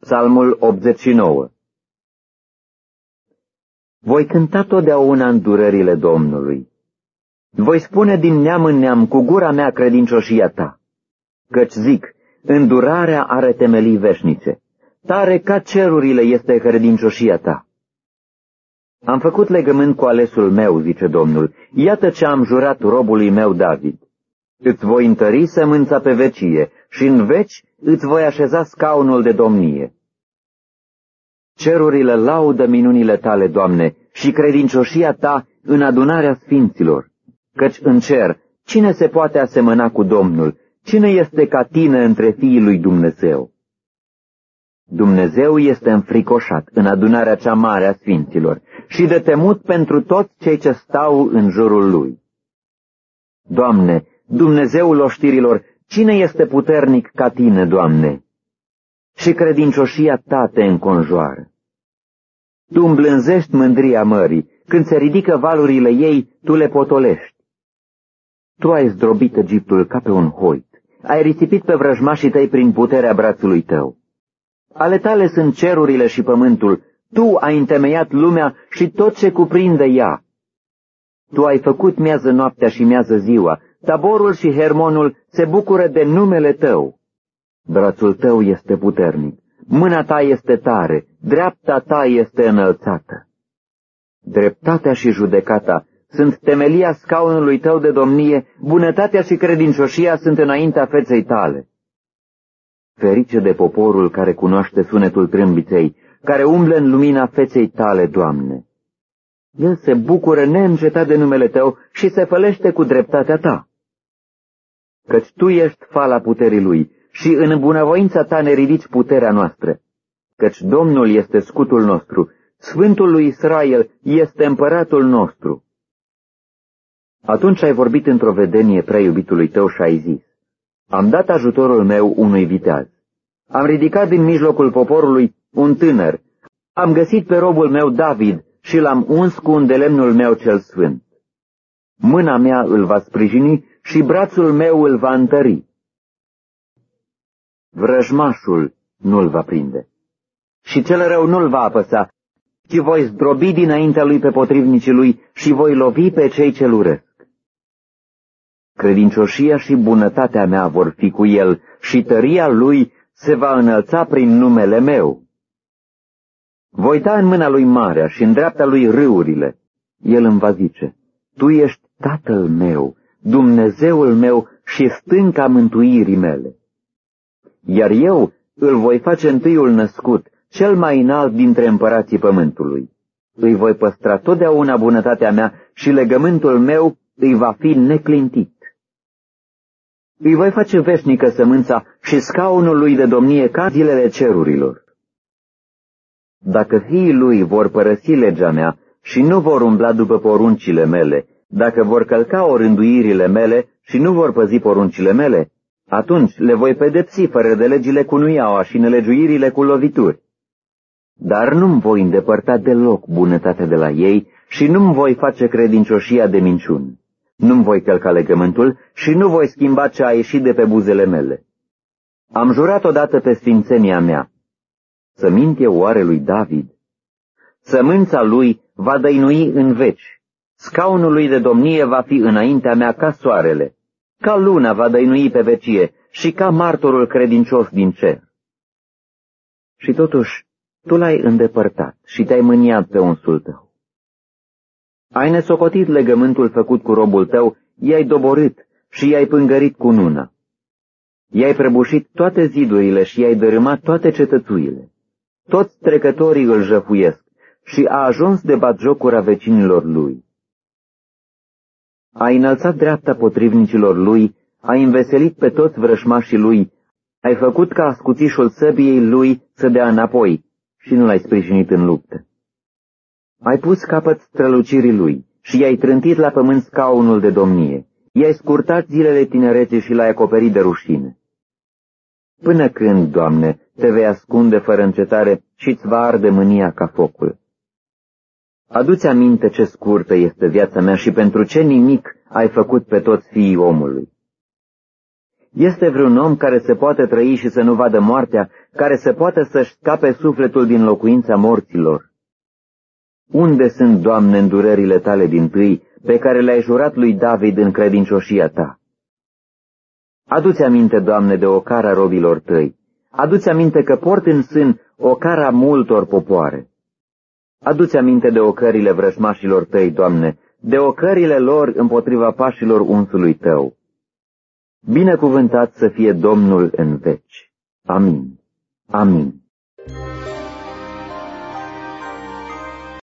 Psalmul 89. Voi cânta totdeauna îndurările Domnului. Voi spune din neam în neam cu gura mea credincioșia ta. Căci zic, îndurarea are temelii veșnice. Tare ca cerurile este credincioșia ta. Am făcut legământ cu alesul meu, zice Domnul. Iată ce am jurat robului meu David. Îți voi întări sămânța pe vecie și în veci îți voi așeza scaunul de domnie. Cerurile laudă minunile tale, Doamne, și credincioșia ta în adunarea sfinților. Căci în cer, cine se poate asemăna cu Domnul? Cine este ca tine între fiii lui Dumnezeu? Dumnezeu este înfricoșat în adunarea cea mare a sfinților și de temut pentru toți cei ce stau în jurul lui. Doamne, Dumnezeul oștirilor, cine este puternic ca tine, Doamne? Și credincioșia ta te înconjoară. Tu îmblânzești mândria mării, când se ridică valurile ei, tu le potolești. Tu ai zdrobit Egiptul ca pe un hoit, ai risipit pe vrăjmașii tăi prin puterea brațului tău. Ale tale sunt cerurile și pământul, tu ai întemeiat lumea și tot ce cuprinde ea. Tu ai făcut miază noaptea și miază ziua, Taborul și Hermonul se bucură de numele tău. Brațul tău este puternic, mâna ta este tare, dreapta ta este înălțată. Dreptatea și judecata sunt temelia scaunului tău de domnie, bunătatea și credincioșia sunt înaintea feței tale. Ferice de poporul care cunoaște sunetul trâmbiței, care umblă în lumina feței tale, Doamne. El se bucură neîncetat de numele tău și se fălește cu dreptatea ta. Căci tu ești fala puterii lui și în bunăvoința ta ne ridici puterea noastră. Căci Domnul este scutul nostru, Sfântul lui Israel este împăratul nostru. Atunci ai vorbit într-o vedenie prea iubitului tău și ai zis, am dat ajutorul meu unui viteaz. Am ridicat din mijlocul poporului un tânăr. Am găsit pe robul meu David și l-am uns cu îndelemnul meu cel sfânt. Mâna mea îl va sprijini și brațul meu îl va întări. Vrăjmașul nu-l va prinde și cel rău nu-l va apăsa, ci voi zdrobi dinaintea lui pe potrivnicii lui și voi lovi pe cei ce-l urăsc. Credincioșia și bunătatea mea vor fi cu el și tăria lui se va înălța prin numele meu. Voi da în mâna lui marea și în dreapta lui râurile. El îmi va zice, tu ești Tatăl meu, Dumnezeul meu și stânca mântuirii mele. Iar eu îl voi face întâiul născut, cel mai înalt dintre împărații pământului. Îi voi păstra totdeauna bunătatea mea și legământul meu îi va fi neclintit. Îi voi face veșnică sămânța și scaunul lui de domnie ca zilele cerurilor. Dacă fiii lui vor părăsi legea mea și nu vor umbla după poruncile mele, dacă vor călca orânduirile mele și nu vor păzi poruncile mele, atunci le voi pedepsi fără de legile cu nuiaua și nelegiuirile cu lovituri. Dar nu-mi voi îndepărta deloc bunătatea de la ei și nu-mi voi face credincioșia de minciună. Nu-mi voi călca legământul și nu voi schimba ce a ieșit de pe buzele mele. Am jurat odată pe sfințenia mea. Să mint eu oare lui David? Sămânța lui va dăinui în veci. Scaunul lui de domnie va fi înaintea mea ca soarele. Ca luna va dăinui pe vecie și ca martorul credincios din cer. Și totuși, tu l-ai îndepărtat și te-ai mâniat pe unsul tău. Ai nesocotit legământul făcut cu robul tău, i-ai doborât și i-ai pângărit cu nuna. I-ai prăbușit toate zidurile și i-ai dărâmat toate cetățuile. Toți trecătorii îl jăfuiesc și a ajuns de batjocura vecinilor lui. Ai înălțat dreapta potrivnicilor lui, ai înveselit pe toți vrășmașii lui, ai făcut ca ascuțișul săbiei lui să dea înapoi și nu l-ai sprijinit în luptă. Ai pus capăt strălucirii lui și i-ai trântit la pământ scaunul de domnie. I-ai scurtat zilele tinereții și l-ai acoperit de rușine. Până când, Doamne, te vei ascunde fără încetare și-ți va arde mânia ca focul? Adu-ți aminte ce scurtă este viața mea și pentru ce nimic ai făcut pe toți fiii omului. Este vreun om care se poate trăi și să nu vadă moartea, care se poate să-și scape sufletul din locuința morților? Unde sunt, Doamne, îndurările tale dintâi, pe care le-ai jurat lui David în credincioșia ta? Adu-ți aminte, Doamne, de ocara robilor tăi. Adu-ți aminte că port în sân ocara multor popoare. Adu-ți aminte de ocările vrăjmașilor tăi, Doamne, de ocările lor împotriva pașilor unsului tău. Binecuvântat să fie Domnul în veci. Amin. Amin.